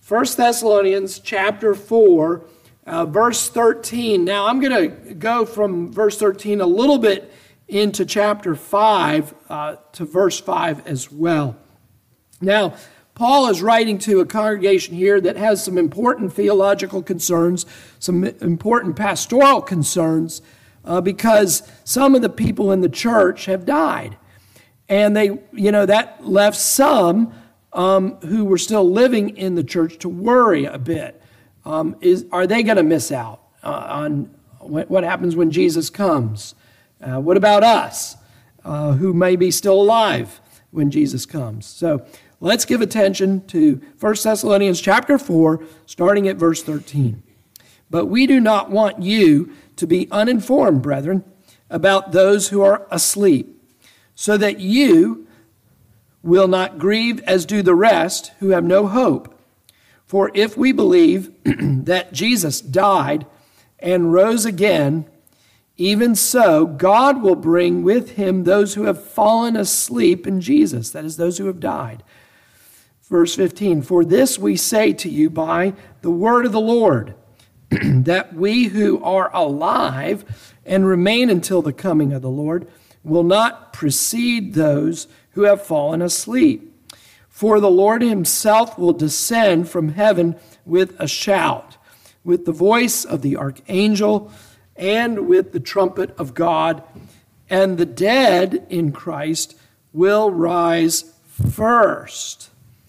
1 Thessalonians chapter 4, verse 13. Now, I'm going to go from verse 13 a little bit into chapter 5 to verse 5 as well. Now, Paul is writing to a congregation here that has some important theological concerns, some important pastoral concerns, because some of the people in the church have died. And that left some who were still living in the church to worry a bit. Are they going to miss out on what happens when Jesus comes? What about us who may be still alive when Jesus comes? So let's give attention to 1 Thessalonians chapter 4, starting at verse 13. But we do not want you to be uninformed, brethren, about those who are asleep, so that you will not grieve as do the rest who have no hope. For if we believe that Jesus died and rose again, even so God will bring with him those who have fallen asleep in Jesus, that is, those who have died. Verse 15, for this we say to you by the word of the Lord, that we who are alive and remain until the coming of the Lord will not precede those who have fallen asleep. For the Lord himself will descend from heaven with a shout, with the voice of the archangel, and with the trumpet of God, and the dead in Christ will rise first.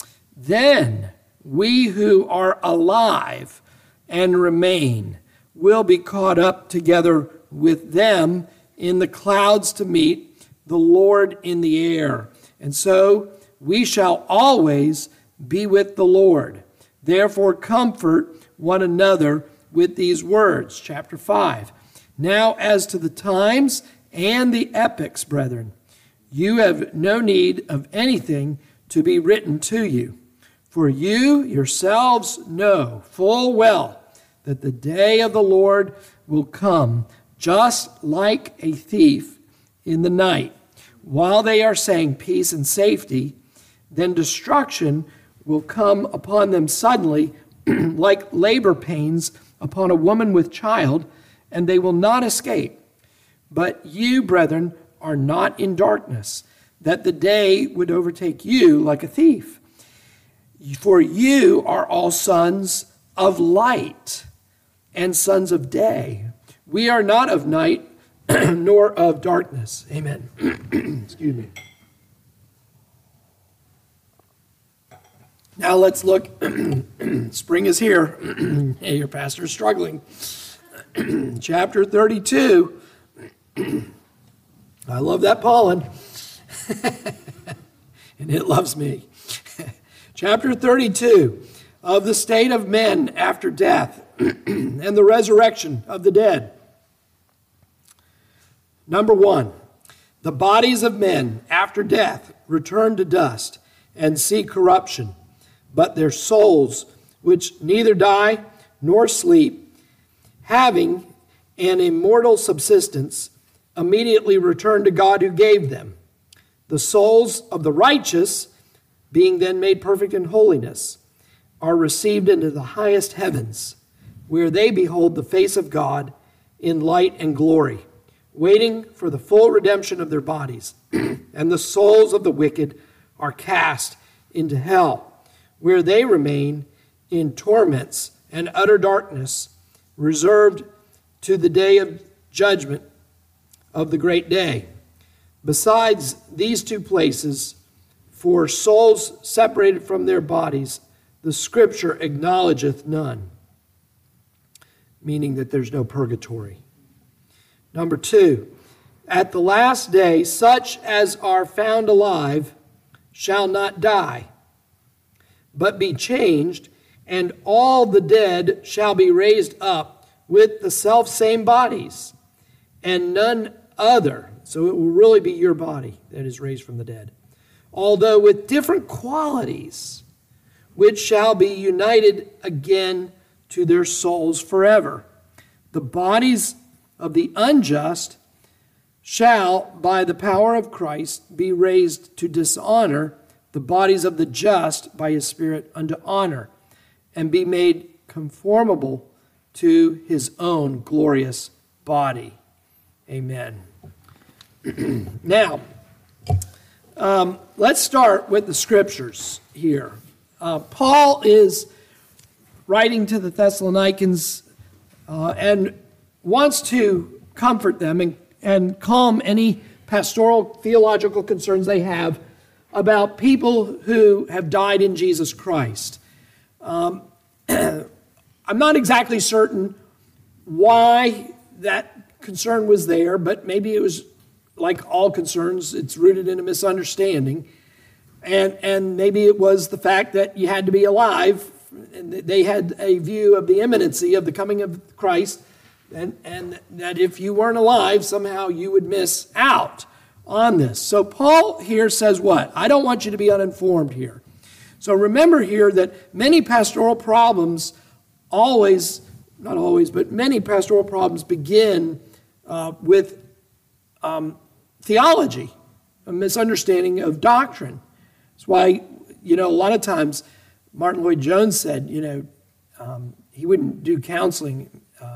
Then we who are alive and remain will be caught up together with them in the clouds to meet the Lord in the air. And so we shall always be with the Lord. Therefore comfort one another with these words. Chapter 5. Now as to the times and the epochs, brethren, you have no need of anything to be written to you. For you yourselves know full well that the day of the Lord will come just like a thief in the night. While they are saying peace and safety, then destruction will come upon them suddenly like labor pains upon a woman with child, and they will not escape. But you, brethren, are not in darkness, that the day would overtake you like a thief. For you are all sons of light and sons of day. We are not of night nor of darkness. Amen. Excuse me. Now let's look. Spring is here. Hey, your pastor's struggling. Chapter 32. I love that pollen. And it loves me. Chapter 32 of the state of men after death and the resurrection of the dead. Number 1, the bodies of men after death return to dust and see corruption, but their souls, which neither die nor sleep, having an immortal subsistence, immediately return to God who gave them. The souls of the righteous, being then made perfect in holiness, are received into the highest heavens, where they behold the face of God in light and glory, waiting for the full redemption of their bodies. And the souls of the wicked are cast into hell, where they remain in torments and utter darkness, reserved to the day of judgment of the great day. Besides these two places, for souls separated from their bodies, the Scripture acknowledgeth none, meaning that there's no purgatory. Number 2, at the last day, such as are found alive shall not die, but be changed, and all the dead shall be raised up with the selfsame bodies, and none other. So it will really be your body that is raised from the dead. Although with different qualities, which shall be united again to their souls forever. The bodies of the unjust shall, by the power of Christ, be raised to dishonor, the bodies of the just by his Spirit unto honor. and be made conformable to his own glorious body. Amen. Now, let's start with the scriptures here. Paul is writing to the Thessalonians and wants to comfort them and calm any pastoral theological concerns they have about people who have died in Jesus Christ. I'm not exactly certain why that concern was there, but maybe it was like all concerns, it's rooted in a misunderstanding. And maybe it was the fact that you had to be alive, and they had a view of the imminency of the coming of Christ, and that if you weren't alive, somehow you would miss out on this. So Paul here says what? I don't want you to be uninformed here. So remember here that many pastoral problems not always, but many pastoral problems begin with theology, a misunderstanding of doctrine. That's why, a lot of times Martin Lloyd-Jones said, he wouldn't do counseling,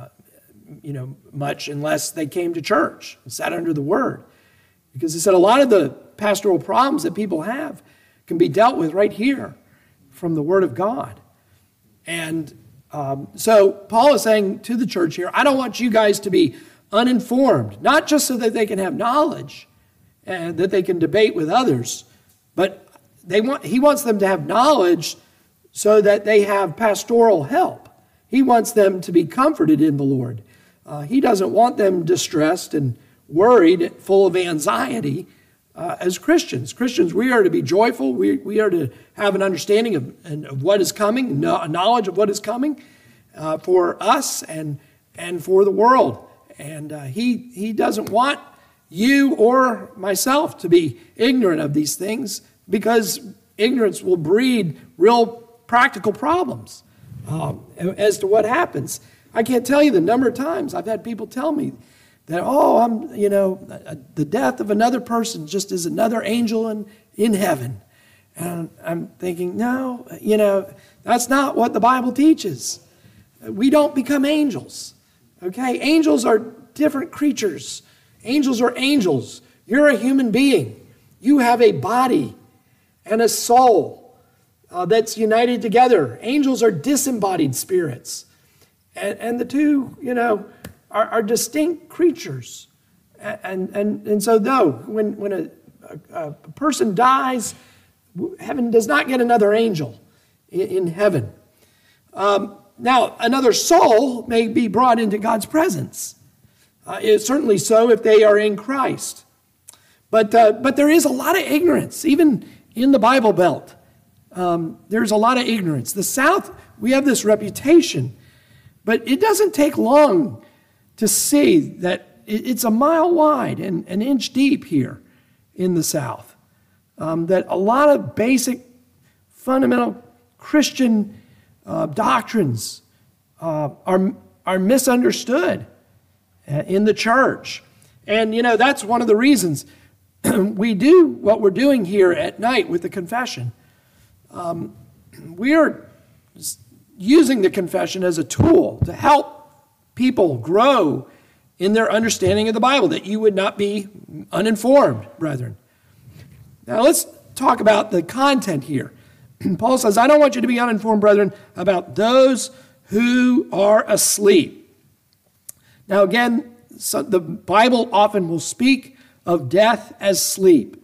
much unless they came to church and sat under the Word. Because he said a lot of the pastoral problems that people have can be dealt with right here from the Word of God. And so Paul is saying to the church here, I don't want you guys to be uninformed, not just so that they can have knowledge and that they can debate with others, but he wants them to have knowledge so that they have pastoral help. He wants them to be comforted in the Lord. He doesn't want them distressed and worried, full of anxiety as Christians. Christians, we are to be joyful. We are to have an understanding of what is coming, knowledge of what is coming for us and for the world. And he doesn't want you or myself to be ignorant of these things, because ignorance will breed real practical problems as to what happens. I can't tell you the number of times I've had people tell me that, the death of another person just is another angel in heaven. And I'm thinking, no, that's not what the Bible teaches. We don't become angels, okay? Angels are different creatures. Angels are angels. You're a human being. You have a body and a soul that's united together. Angels are disembodied spirits. And the two, are distinct creatures. And so, no, when a person dies, heaven does not get another angel in heaven. Now, another soul may be brought into God's presence. It's certainly so if they are in Christ. But there is a lot of ignorance, even in the Bible Belt. There's a lot of ignorance. The South, we have this reputation, but it doesn't take long to see that it's a mile wide and an inch deep here in the South. That a lot of basic, fundamental Christian doctrines are misunderstood in the church. And, that's one of the reasons we do what we're doing here at night with the confession. We are using the confession as a tool to help people grow in their understanding of the Bible, that you would not be uninformed, brethren. Now let's talk about the content here. Paul says, I don't want you to be uninformed, brethren, about those who are asleep. Now again, the Bible often will speak of death as sleep.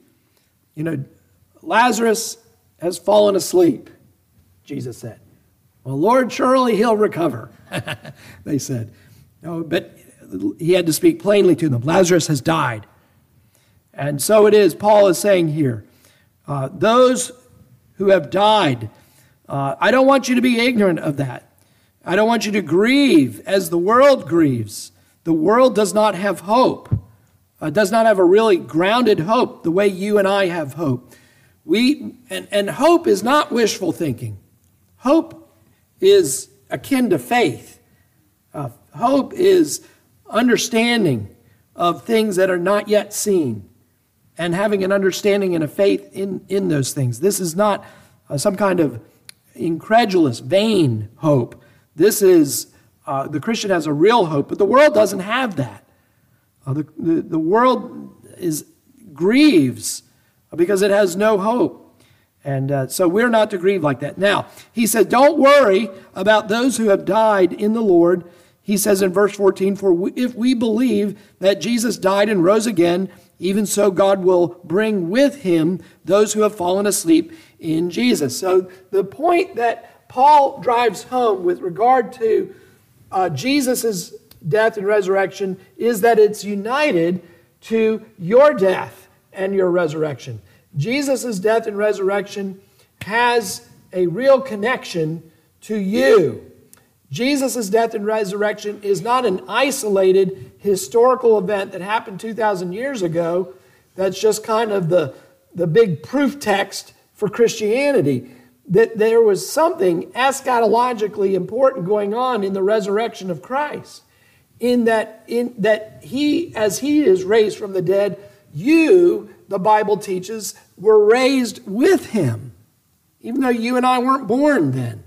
Lazarus has fallen asleep, Jesus said. Well, Lord, surely he'll recover, they said. No, but he had to speak plainly to them. Lazarus has died. And so it is, Paul is saying here, those who have died, I don't want you to be ignorant of that. I don't want you to grieve as the world grieves. The world does not have hope, does not have a really grounded hope the way you and I have hope. And hope is not wishful thinking. Hope is akin to faith. Hope is understanding of things that are not yet seen and having an understanding and a faith in those things. This is not some kind of incredulous, vain hope. This is, the Christian has a real hope, but the world doesn't have that. The world grieves because it has no hope. And so we're not to grieve like that. Now, he said, don't worry about those who have died in the Lord. He says in verse 14, for if we believe that Jesus died and rose again, even so God will bring with him those who have fallen asleep in Jesus. So the point that Paul drives home with regard to Jesus' death and resurrection is that it's united to your death and your resurrection. Jesus' death and resurrection has a real connection to you. Jesus' death and resurrection is not an isolated historical event that happened 2,000 years ago that's just kind of the big proof text for Christianity. That there was something eschatologically important going on in the resurrection of Christ. In that he, as he is raised from the dead, you, the Bible teaches, were raised with him, even though you and I weren't born then.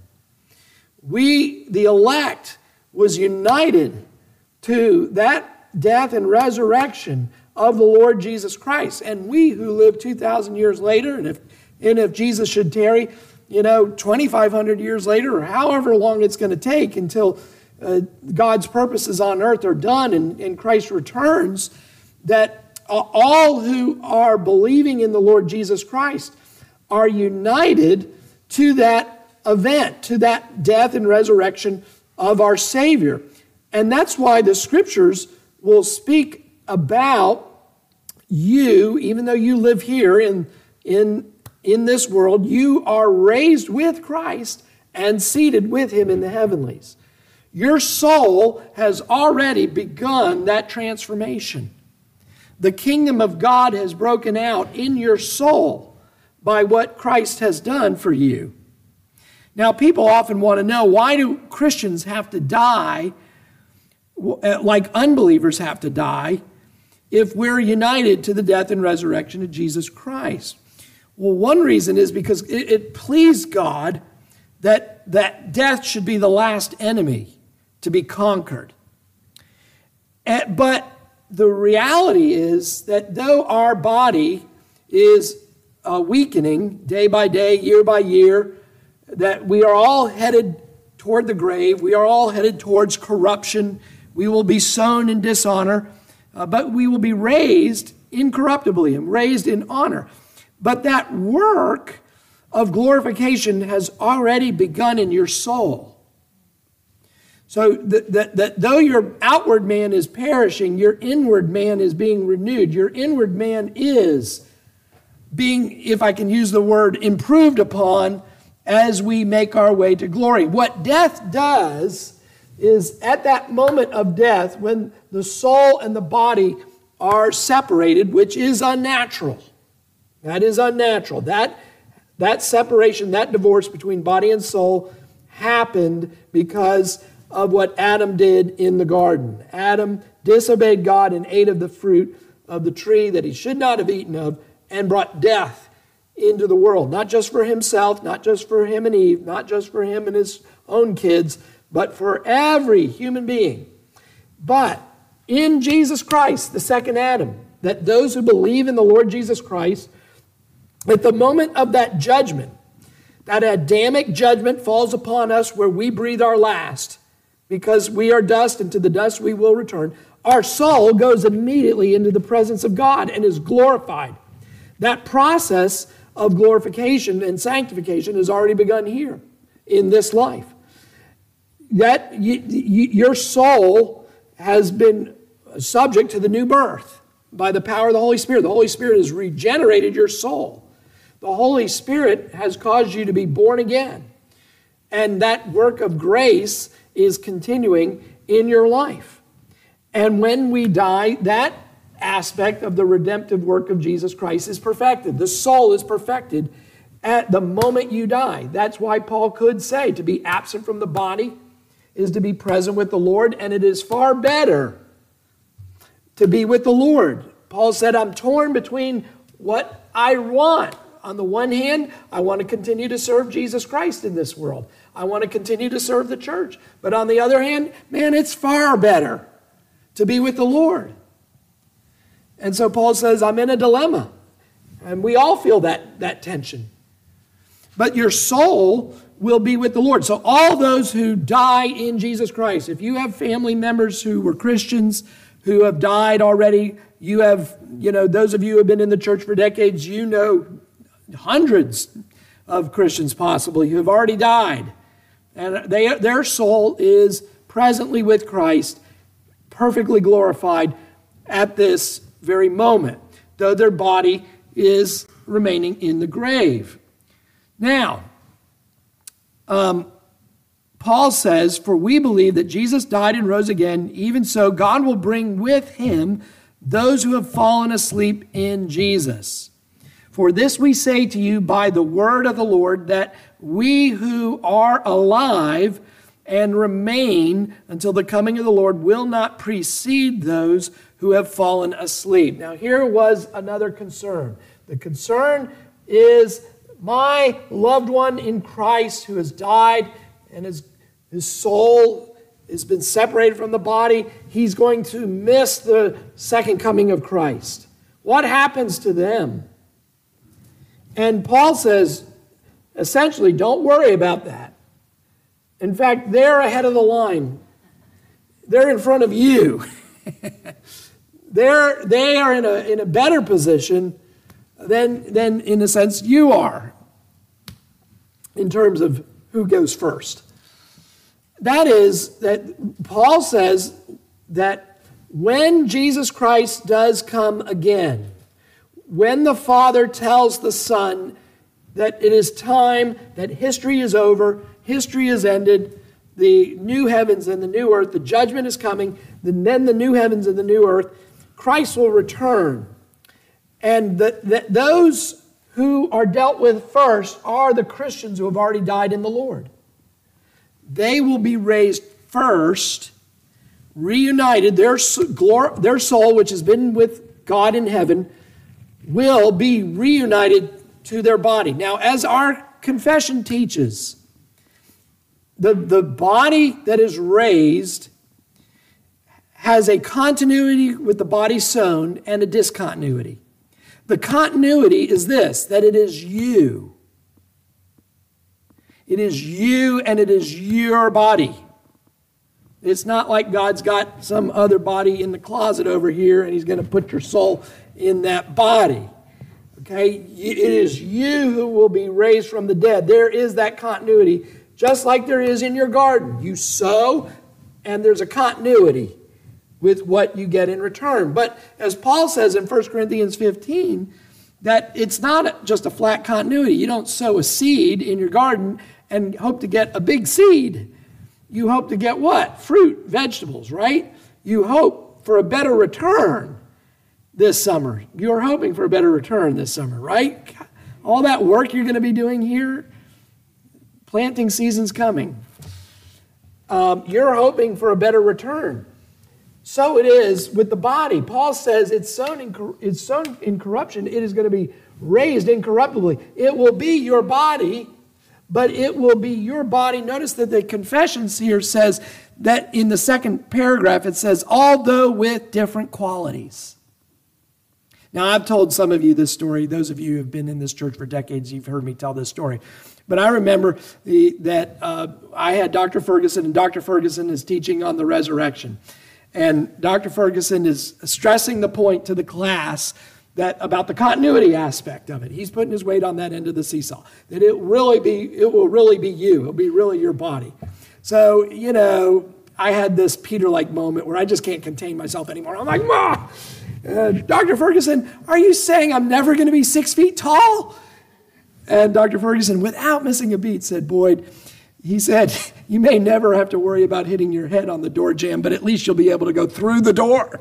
We, the elect, was united to that death and resurrection of the Lord Jesus Christ. And we who live 2,000 years later, and if Jesus should tarry, 2,500 years later, or however long it's going to take until God's purposes on earth are done and Christ returns, that all who are believing in the Lord Jesus Christ are united to that event, to that death and resurrection of our Savior. And that's why the Scriptures will speak about you, even though you live here in this world, you are raised with Christ and seated with him in the heavenlies. Your soul has already begun that transformation. The kingdom of God has broken out in your soul by what Christ has done for you. Now, people often want to know, why do Christians have to die like unbelievers have to die if we're united to the death and resurrection of Jesus Christ? Well, one reason is because it pleased God that death should be the last enemy to be conquered. But the reality is that though our body is weakening day by day, year by year, that we are all headed toward the grave, we are all headed towards corruption, we will be sown in dishonor, but we will be raised incorruptibly and raised in honor. But that work of glorification has already begun in your soul. So that though your outward man is perishing, your inward man is being renewed. Your inward man is being, if I can use the word, improved upon as we make our way to glory. What death does is, at that moment of death, when the soul and the body are separated, which is unnatural. That is unnatural. That separation, that divorce between body and soul happened because of what Adam did in the garden. Adam disobeyed God and ate of the fruit of the tree that he should not have eaten of, and brought death into the world. Not just for himself, not just for him and Eve, not just for him and his own kids, but for every human being. But in Jesus Christ, the second Adam, that those who believe in the Lord Jesus Christ, at the moment of that judgment, that Adamic judgment falls upon us where we breathe our last, because we are dust and to the dust we will return, our soul goes immediately into the presence of God and is glorified. That process of glorification and sanctification has already begun here in this life. That your soul has been subject to the new birth by the power of the Holy Spirit. The Holy Spirit has regenerated your soul. The Holy Spirit has caused you to be born again. And that work of grace is continuing in your life. And when we die, that aspect of the redemptive work of Jesus Christ is perfected. The soul is perfected at the moment you die. That's why Paul could say to be absent from the body is to be present with the Lord, and it is far better to be with the Lord. Paul said, I'm torn between what I want. On the one hand, I want to continue to serve Jesus Christ in this world. I want to continue to serve the church. But on the other hand, man, it's far better to be with the Lord. And so Paul says, I'm in a dilemma. And we all feel that tension. But your soul will be with the Lord. So all those who die in Jesus Christ, if you have family members who were Christians who have died already, you have, those of you who have been in the church for decades, you know hundreds of Christians possibly who have already died. And their soul is presently with Christ, perfectly glorified at this very moment, though their body is remaining in the grave. Now, Paul says, for we believe that Jesus died and rose again, even so God will bring with him those who have fallen asleep in Jesus. For this we say to you by the word of the Lord, that we who are alive and remain until the coming of the Lord will not precede those who have fallen asleep. Now here was another concern. The concern is my loved one in Christ who has died and his soul has been separated from the body. He's going to miss the second coming of Christ. What happens to them? And Paul says, essentially, don't worry about that. In fact, they're ahead of the line. They're in front of you. They are in a better position than in a sense you are in terms of who goes first. That is that Paul says that when Jesus Christ does come again, when the Father tells the Son that it is time, that history is over, history is ended, the new heavens and the new earth, the judgment is coming, then the new heavens and the new earth, Christ will return. And those who are dealt with first are the Christians who have already died in the Lord. They will be raised first, reunited. Their soul, which has been with God in heaven, will be reunited to their body. Now, as our confession teaches, the body that is raised has a continuity with the body sown and a discontinuity. The continuity is this, that it is you. It is you and it is your body. It's not like God's got some other body in the closet over here and he's going to put your soul in that body. Okay? It is you who will be raised from the dead. There is that continuity, just like there is in your garden. You sow and there's a continuity with what you get in return. But as Paul says in 1 Corinthians 15, that it's not just a flat continuity. You don't sow a seed in your garden and hope to get a big seed. You hope to get what? Fruit, vegetables, right? You hope for a better return this summer. You're hoping for a better return this summer, right? All that work you're going to be doing here, planting season's coming. You're hoping for a better return. So it is with the body. Paul says it's sown in corruption. It is going to be raised incorruptibly. It will be your body, but it will be your body. Notice that the Confessions here says that in the second paragraph, it says, although with different qualities. Now, I've told some of you this story. Those of you who have been in this church for decades, you've heard me tell this story. But I remember that I had Dr. Ferguson, and Dr. Ferguson is teaching on the resurrection. And Dr. Ferguson is stressing the point to the class that about the continuity aspect of it. He's putting his weight on that end of the seesaw. That it will really be you. It'll be really your body. So, I had this Peter-like moment where I just can't contain myself anymore. I'm like, Ma! Dr. Ferguson, are you saying I'm never going to be 6 feet tall? And Dr. Ferguson, without missing a beat, said, Boyd, he said, you may never have to worry about hitting your head on the door jamb, but at least you'll be able to go through the door.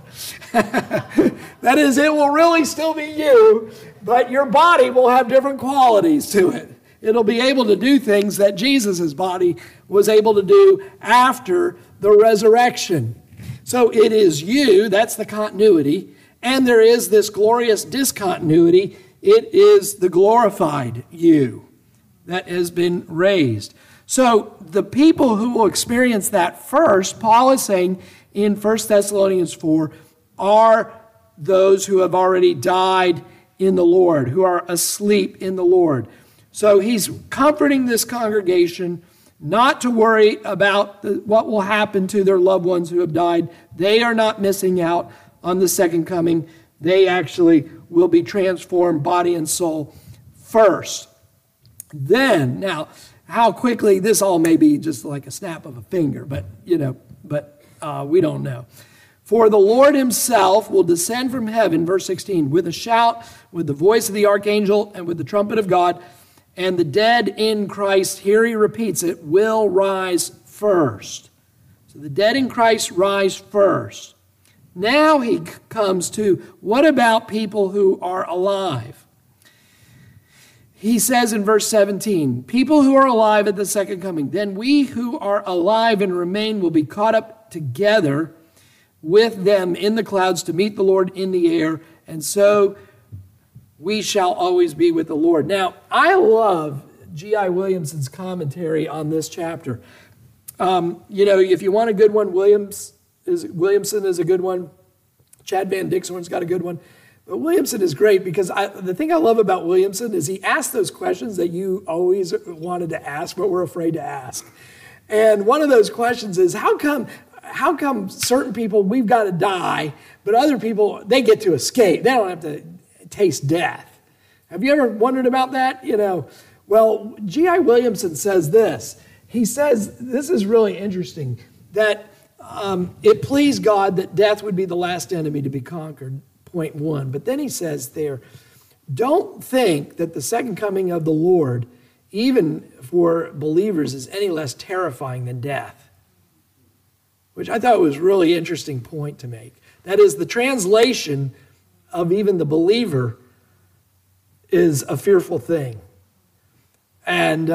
That is, it will really still be you, but your body will have different qualities to it. It'll be able to do things that Jesus' body was able to do after the resurrection. So it is you, that's the continuity, and there is this glorious discontinuity It is the glorified you that has been raised. So the people who will experience that first, Paul is saying in 1 Thessalonians 4, are those who have already died in the Lord, who are asleep in the Lord. So he's comforting this congregation not to worry about what will happen to their loved ones who have died. They are not missing out on the second coming. They actually will be transformed, body and soul, first. Then, now, how quickly, this all may be just like a snap of a finger, but we don't know. For the Lord himself will descend from heaven, verse 16, with a shout, with the voice of the archangel, and with the trumpet of God, and the dead in Christ, here he repeats it, will rise first. So the dead in Christ rise first. Now he comes to, what about people who are alive? He says in verse 17, people who are alive at the second coming, then we who are alive and remain will be caught up together with them in the clouds to meet the Lord in the air, and so we shall always be with the Lord. Now, I love G.I. Williamson's commentary on this chapter. If you want a good one, Williamson is a good one. Chad Van Dixhorn's got a good one. But Williamson is great because the thing I love about Williamson is he asks those questions that you always wanted to ask but were afraid to ask. And one of those questions is, how come certain people, we've got to die, but other people, they get to escape. They don't have to taste death. Have you ever wondered about that? Well, G.I. Williamson says this. He says, this is really interesting, that it pleased God that death would be the last enemy to be conquered, point one. But then he says there, don't think that the second coming of the Lord, even for believers, is any less terrifying than death. Which I thought was a really interesting point to make. That is, the translation of even the believer is a fearful thing. And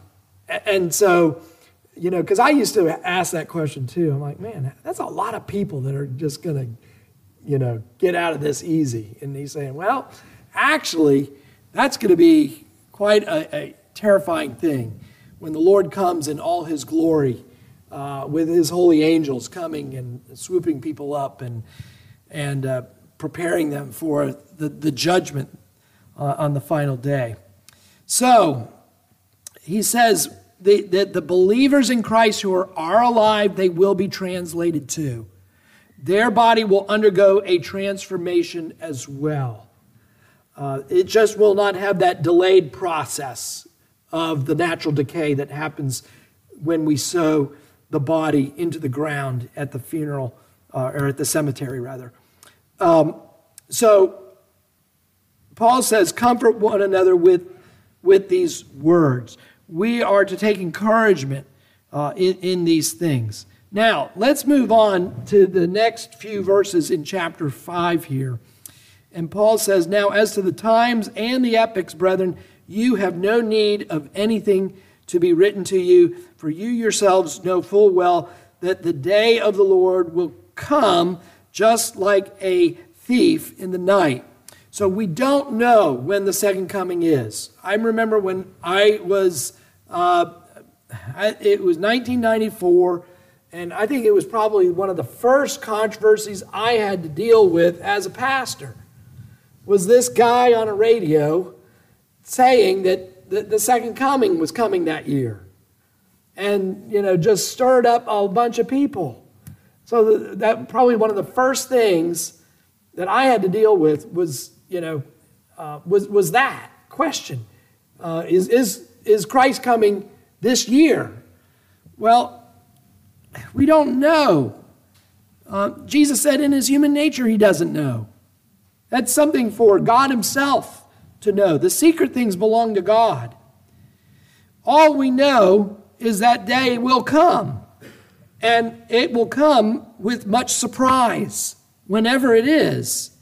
so, because I used to ask that question too. I'm like, man, that's a lot of people that are just going to, get out of this easy. And he's saying, well, actually, that's going to be quite a terrifying thing when the Lord comes in all his glory with his holy angels coming and swooping people up and preparing them for the judgment on the final day. So he says that the believers in Christ who are alive, they will be translated too. Their body will undergo a transformation as well. It just will not have that delayed process of the natural decay that happens when we sow the body into the ground at the funeral, or at the cemetery rather. So Paul says, comfort one another with these words. We are to take encouragement in these things. Now, let's move on to the next few verses in chapter 5 here. And Paul says, now as to the times and the epochs, brethren, you have no need of anything to be written to you, for you yourselves know full well that the day of the Lord will come just like a thief in the night. So we don't know when the second coming is. I remember when I was, it was 1994, and I think it was probably one of the first controversies I had to deal with as a pastor, was this guy on a radio saying that the second coming was coming that year. And, just stirred up a bunch of people. So that probably one of the first things that I had to deal with was, was that question. Is Christ coming this year? Well, we don't know. Jesus said in his human nature he doesn't know. That's something for God himself to know. The secret things belong to God. All we know is that day will come. And it will come with much surprise, whenever it is.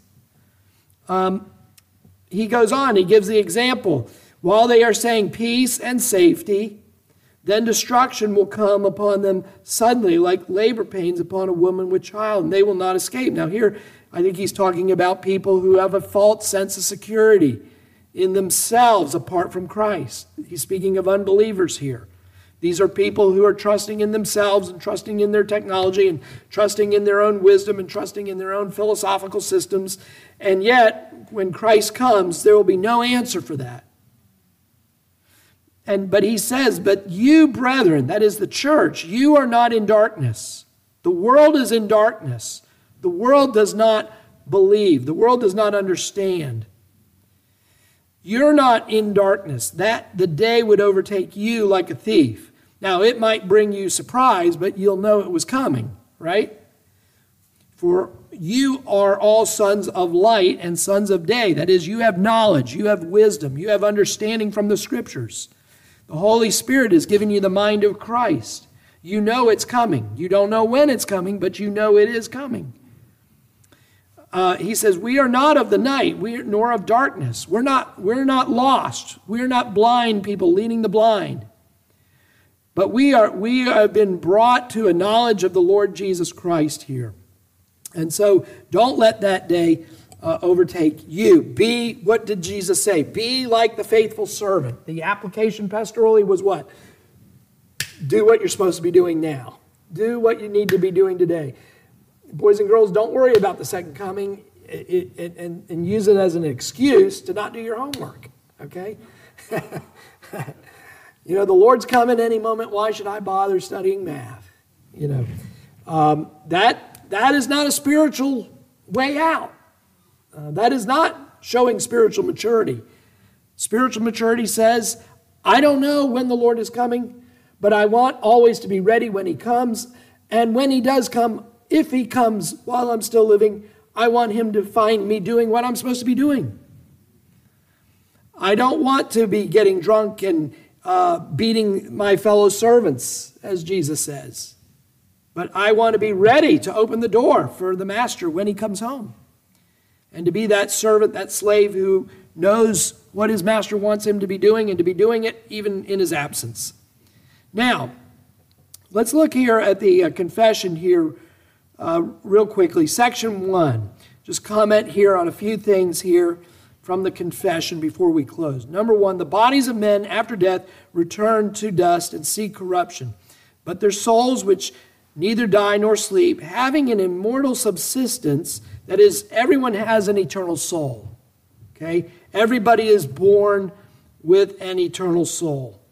He goes on, he gives the example. While they are saying peace and safety, then destruction will come upon them suddenly, like labor pains upon a woman with child, and they will not escape. Now here, I think he's talking about people who have a false sense of security. in themselves apart from Christ. He's speaking of unbelievers here. These are people who are trusting in themselves and trusting in their technology and trusting in their own wisdom and trusting in their own philosophical systems. And yet, when Christ comes, there will be no answer for that. But he says, but you, brethren, that is the church, you are not in darkness. The world is in darkness. The world does not believe. The world does not understand. You're not in darkness, that the day would overtake you like a thief. Now, it might bring you surprise, but you'll know it was coming, right? For you are all sons of light and sons of day. That is, you have knowledge, you have wisdom, you have understanding from the Scriptures. The Holy Spirit has given you the mind of Christ. You know it's coming. You don't know when it's coming, but you know it is coming. He says, we are not of the night, nor of darkness. We're not lost. We're not blind people leading the blind. But we have been brought to a knowledge of the Lord Jesus Christ here. And so don't let that day overtake you. What did Jesus say? Be like the faithful servant. The application pastorally was what? Do what you're supposed to be doing now. Do what you need to be doing today. Boys and girls, don't worry about the second coming and use it as an excuse to not do your homework, okay? You know, the Lord's coming any moment. Why should I bother studying math? You know, that is not a spiritual way out. That is not showing spiritual maturity. Spiritual maturity says, I don't know when the Lord is coming, but I want always to be ready when he comes. And when he does come, if he comes while I'm still living, I want him to find me doing what I'm supposed to be doing. I don't want to be getting drunk and beating my fellow servants, as Jesus says. But I want to be ready to open the door for the master when he comes home. And to be that servant, that slave who knows what his master wants him to be doing and to be doing it even in his absence. Now, let's look here at the confession here real quickly. Section 1. Just comment here on a few things here from the confession before we close. Number 1, the bodies of men after death return to dust and see corruption. But their souls, which neither die nor sleep, having an immortal subsistence, that is, everyone has an eternal soul. Okay? Everybody is born with an eternal soul.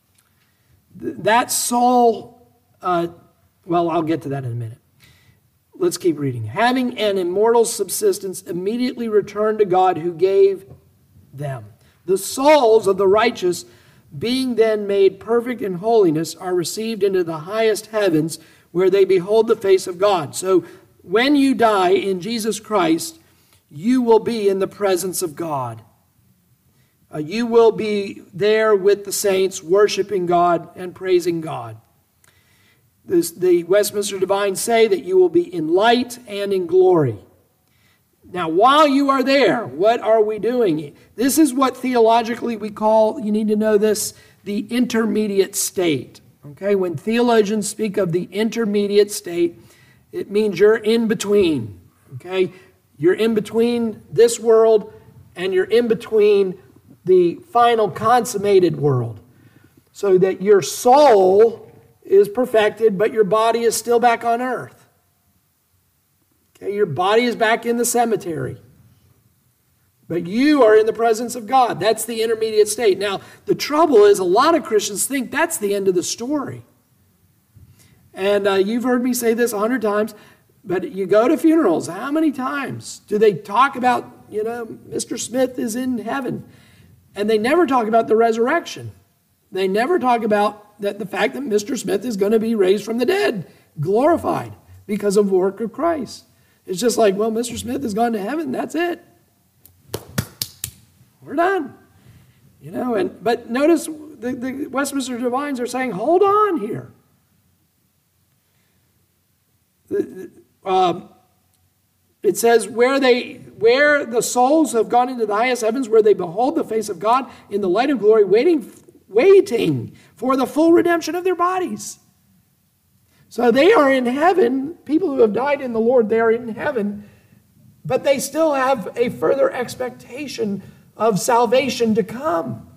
That soul, well, I'll get to that in a minute. Let's keep reading. Having an immortal subsistence, immediately return to God who gave them. The souls of the righteous, being then made perfect in holiness, are received into the highest heavens, where they behold the face of God. So when you die in Jesus Christ, you will be in the presence of God. You will be there with the saints, worshiping God and praising God. The Westminster Divines say that you will be in light and in glory. Now, while you are there, what are we doing? This is what theologically we call, you need to know this, the intermediate state. Okay, when theologians speak of the intermediate state, it means you're in between. Okay, you're in between this world and you're in between the final consummated world. So that your soul is perfected, but your body is still back on earth. Okay, your body is back in the cemetery. But you are in the presence of God. That's the intermediate state. Now, the trouble is a lot of Christians think that's the end of the story. And you've heard me say this 100 times, but you go to funerals, how many times do they talk about, Mr. Smith is in heaven? And they never talk about the resurrection. They never talk about the fact that Mr. Smith is going to be raised from the dead, glorified because of the work of Christ. It's just like, well, Mr. Smith has gone to heaven, that's it. We're done. But notice the Westminster Divines are saying, hold on here. It says, where the souls have gone into the highest heavens, where they behold the face of God in the light of glory, waiting for the full redemption of their bodies. So they are in heaven. People who have died in the Lord, they are in heaven. But they still have a further expectation of salvation to come.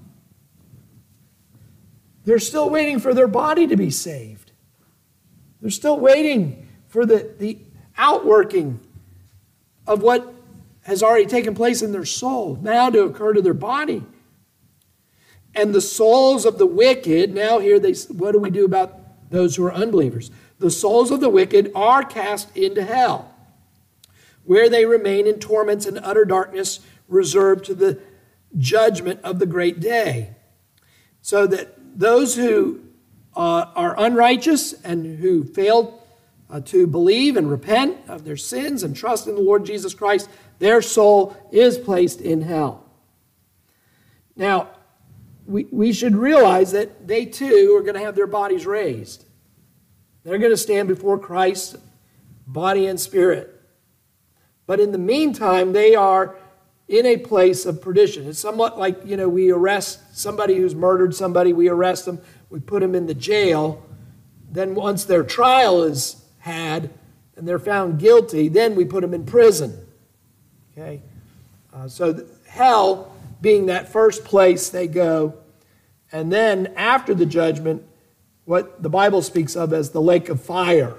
They're still waiting for their body to be saved. They're still waiting for the outworking of what has already taken place in their soul now to occur to their body. And the souls of the wicked, now here what do we do about those who are unbelievers? The souls of the wicked are cast into hell, where they remain in torments and utter darkness, reserved to the judgment of the great day. So that those who are unrighteous and who fail to believe and repent of their sins and trust in the Lord Jesus Christ, their soul is placed in hell. Now, we should realize that they too are going to have their bodies raised. They're going to stand before Christ, body and spirit. But in the meantime, they are in a place of perdition. It's somewhat like, we arrest somebody who's murdered somebody, we arrest them, we put them in the jail. Then once their trial is had and they're found guilty, then we put them in prison. Okay? So hell being that first place they go. And then after the judgment, what the Bible speaks of as the lake of fire.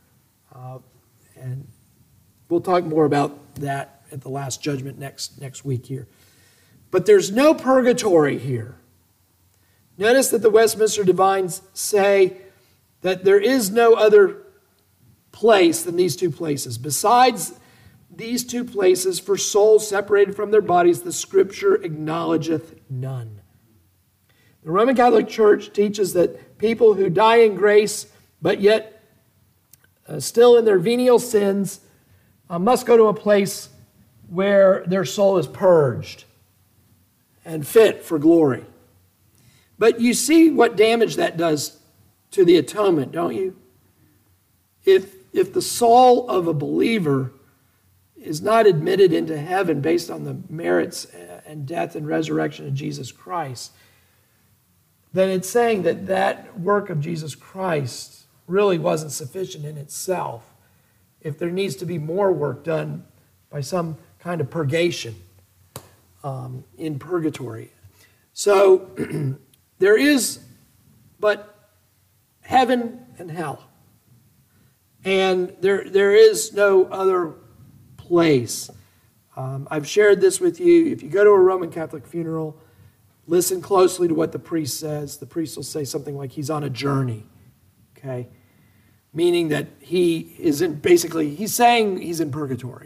And we'll talk more about that at the last judgment next week here. But there's no purgatory here. Notice that the Westminster Divines say that there is no other place than these two places. Besides these two places, for souls separated from their bodies, the Scripture acknowledgeth none. The Roman Catholic Church teaches that people who die in grace, but yet still in their venial sins, must go to a place where their soul is purged and fit for glory. But you see what damage that does to the atonement, don't you? If the soul of a believer is not admitted into heaven based on the merits and death and resurrection of Jesus Christ, then it's saying that that work of Jesus Christ really wasn't sufficient in itself. If there needs to be more work done by some kind of purgation in purgatory. So there is but heaven and hell. And there is no other place. I've shared this with you. If you go to a Roman Catholic funeral, listen closely to what the priest says. The priest will say something like he's on a journey. Okay? Meaning that he is he's saying he's in purgatory.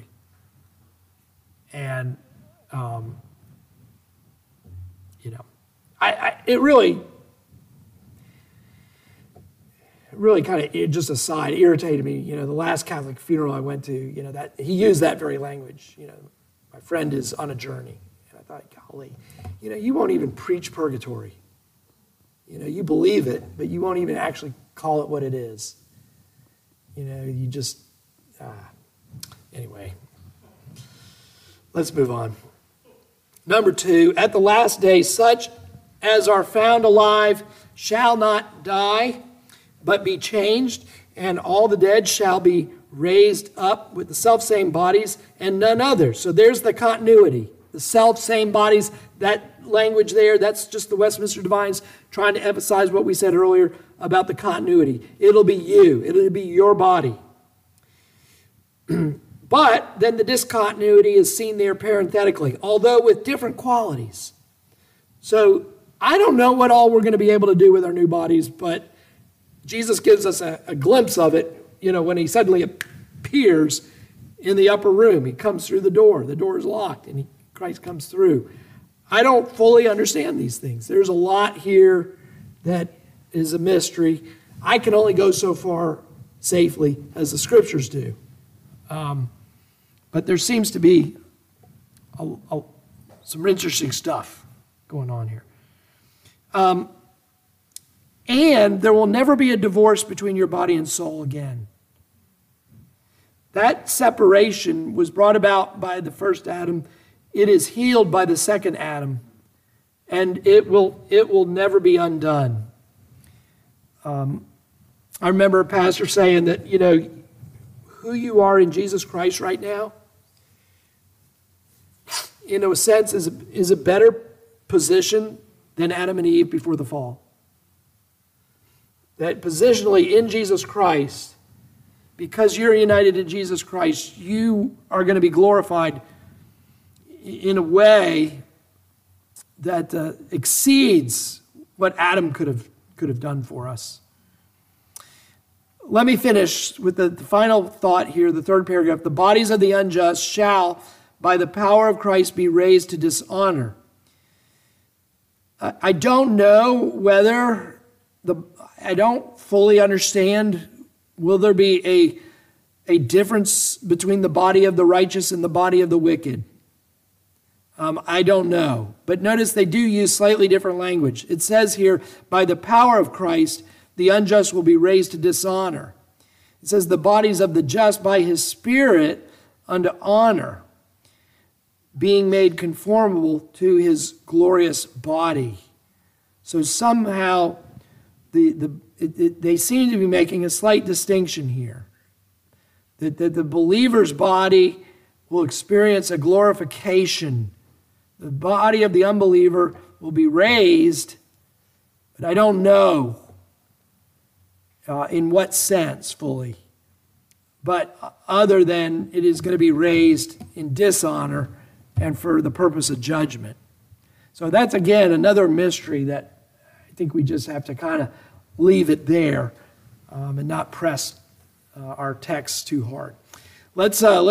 And, it really kind of, just aside, irritated me. The last Catholic funeral I went to, that he used that very language. My friend is on a journey. And I thought, golly, you won't even preach purgatory. You believe it, but you won't even actually call it what it is. You just, anyway. Let's move on. Number 2, at the last day, such as are found alive shall not die, but be changed, and all the dead shall be raised up with the selfsame bodies and none other. So there's the continuity. The selfsame bodies, that language there, that's just the Westminster Divines trying to emphasize what we said earlier about the continuity. It'll be you. It'll be your body. But then the discontinuity is seen there parenthetically, although with different qualities. So I don't know what all we're going to be able to do with our new bodies, but Jesus gives us a glimpse of it, when he suddenly appears in the upper room. He comes through the door is locked, and Christ comes through. I don't fully understand these things. There's a lot here that is a mystery. I can only go so far safely as the Scriptures do. But there seems to be some interesting stuff going on here. And there will never be a divorce between your body and soul again. That separation was brought about by the first Adam. It is healed by the second Adam. And it will never be undone. I remember a pastor saying that, who you are in Jesus Christ right now in a sense, is a better position than Adam and Eve before the fall. That positionally in Jesus Christ, because you're united in Jesus Christ, you are going to be glorified in a way that exceeds what Adam could have done for us. Let me finish with the final thought here, the third paragraph. The bodies of the unjust shall, by the power of Christ, be raised to dishonor. I don't know whether I don't fully understand. Will there be a difference between the body of the righteous and the body of the wicked? I don't know. But notice they do use slightly different language. It says here, by the power of Christ, the unjust will be raised to dishonor. It says the bodies of the just by his Spirit unto honor, being made conformable to his glorious body. So somehow they seem to be making a slight distinction here. That the believer's body will experience a glorification. The body of the unbeliever will be raised, but I don't know in what sense fully. But other than it is going to be raised in dishonor and for the purpose of judgment. So that's, again, another mystery that I think we just have to kind of leave it there and not press our text too hard. Let's